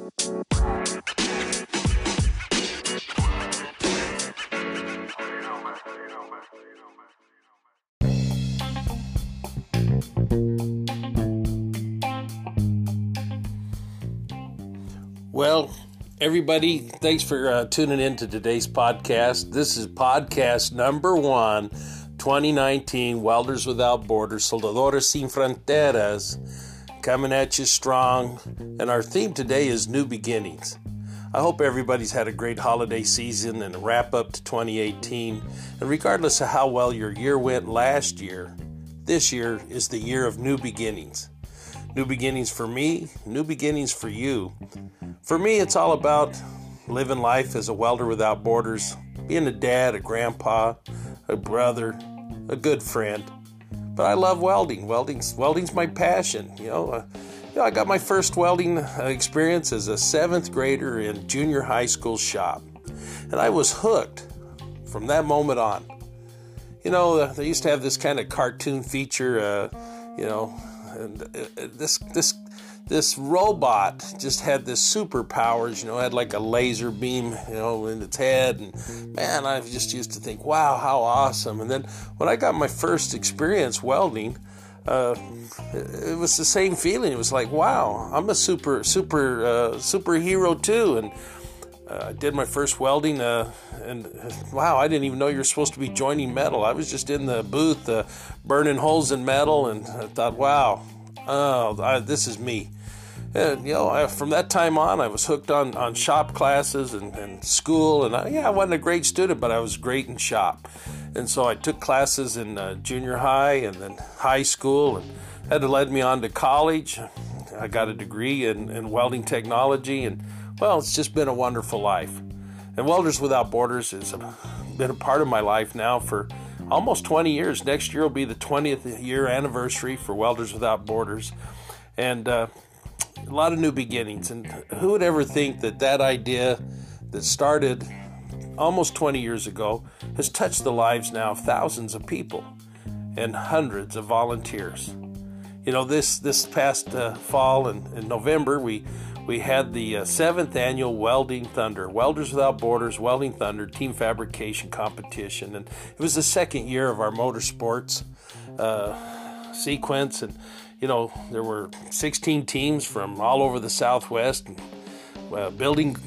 Well, everybody, thanks for tuning in to today's podcast. This is podcast number 1, 2019, Welders Without Borders, Soldadores Sin Fronteras, coming at you strong. And our theme today is New Beginnings. I hope everybody's had a great holiday season and a wrap up to 2018. And regardless of how well your year went last year, this year is the year of new beginnings. New beginnings for me, new beginnings for you. For me, it's all about living life as a welder without borders, being a dad, a grandpa, a brother, a good friend. But I love welding. Welding's my passion. I got my first welding experience as a 7th grader in junior high school shop. And I was hooked from that moment on. They used to have this kind of cartoon feature, and this robot just had this superpowers, had like a laser beam, in its head. And man, I just used to think, wow, how awesome. And then when I got my first experience welding, it was the same feeling. It was like, wow, I'm a superhero too. And I did my first welding, and wow, I didn't even know you were supposed to be joining metal. I was just in the booth burning holes in metal, and I thought, wow, this is me. And, from that time on, I was hooked on shop classes and school, and I wasn't a great student, but I was great in shop. And so I took classes in junior high and then high school, and that led me on to college. I got a degree in welding technology, and well, it's just been a wonderful life. And Welders Without Borders has been a part of my life now for almost 20 years. Next year will be the 20th year anniversary for Welders Without Borders. And a lot of new beginnings. And who would ever think that idea that started almost 20 years ago has touched the lives now of thousands of people and hundreds of volunteers. This past fall and in November, we had the 7th annual Welding Thunder, Welders Without Borders Welding Thunder Team Fabrication Competition. And it was the second year of our motorsports sequence. And, there were 16 teams from all over the Southwest, building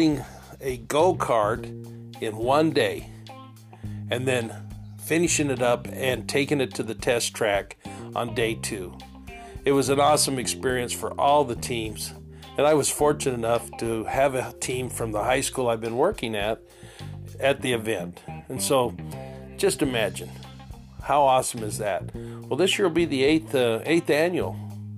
a go-kart in one day and then finishing it up and taking it to the test track on day 2. It was an awesome experience for all the teams. And I was fortunate enough to have a team from the high school I've been working at the event. And so just imagine, how awesome is that? Well, this year will be the 8th annual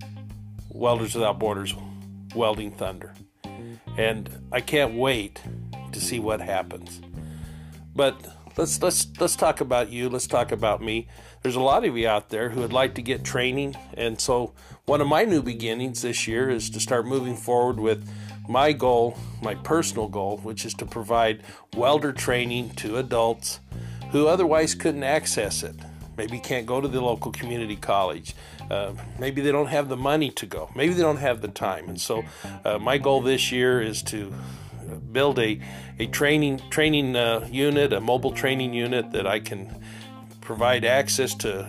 Welders Without Borders Welding Thunder. And I can't wait to see what happens. But let's talk about you. Let's talk about me. There's a lot of you out there who would like to get training, and so one of my new beginnings this year is to start moving forward with my goal, my personal goal, which is to provide welder training to adults who otherwise couldn't access it. Maybe can't go to the local community college. Maybe they don't have the money to go. Maybe they don't have the time. And so my goal this year is to build a training unit, a mobile training unit that I can provide access to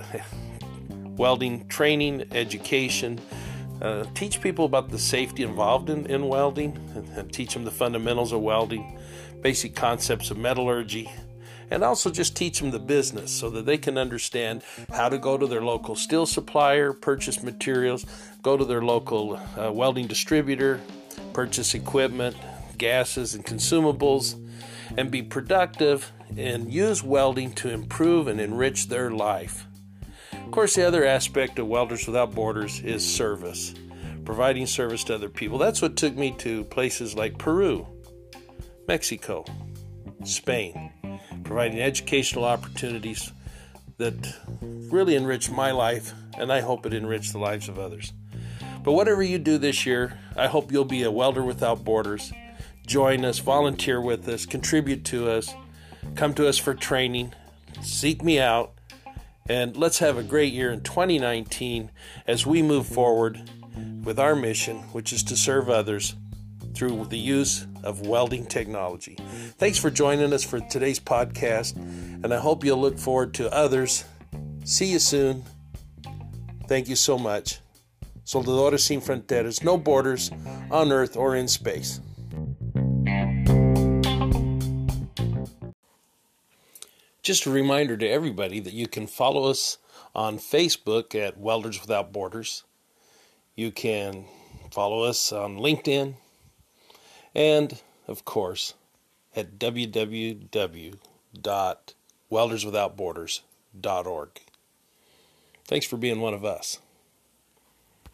welding training, education, teach people about the safety involved in welding, and teach them the fundamentals of welding, basic concepts of metallurgy, and also just teach them the business so that they can understand how to go to their local steel supplier, purchase materials, go to their local welding distributor, purchase equipment, gases and consumables, and be productive and use welding to improve and enrich their life. Of course, the other aspect of Welders Without Borders is service, providing service to other people. That's what took me to places like Peru, Mexico, Spain, providing educational opportunities that really enriched my life, and I hope it enriched the lives of others. But whatever you do this year, I hope you'll be a Welder Without Borders. Join us, volunteer with us, contribute to us, come to us for training, seek me out, and let's have a great year in 2019 as we move forward with our mission, which is to serve others through the use of welding technology. Thanks for joining us for today's podcast, and I hope you'll look forward to others. See you soon. Thank you so much. Soldadores sin fronteras, no borders on earth or in space. Just a reminder to everybody that you can follow us on Facebook at Welders Without Borders. You can follow us on LinkedIn. And, of course, at www.welderswithoutborders.org. Thanks for being one of us.